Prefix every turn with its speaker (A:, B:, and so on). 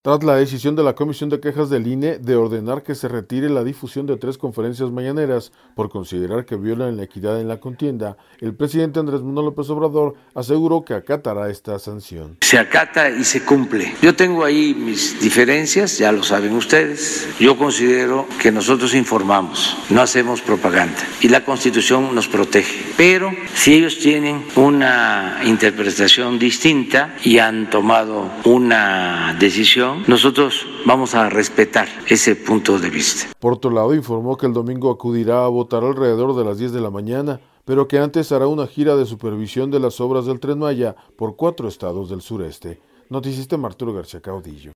A: Tras la decisión de la Comisión de Quejas del INE de ordenar que se retire la difusión de 3 conferencias mañaneras por considerar que violan la equidad en la contienda, el presidente Andrés Manuel López Obrador aseguró que acatará esta sanción.
B: Se acata y se cumple. Yo tengo ahí mis diferencias, ya lo saben ustedes. Yo considero que nosotros informamos, no hacemos propaganda y la Constitución nos protege. Pero si ellos tienen una interpretación distinta y han tomado una decisión, nosotros vamos a respetar ese punto de vista.
A: Por otro lado, informó que el domingo acudirá a votar alrededor de las 10 de la mañana, pero que antes hará una gira de supervisión de las obras del Tren Maya por 4 estados del sureste. Noticista Arturo García Caudillo.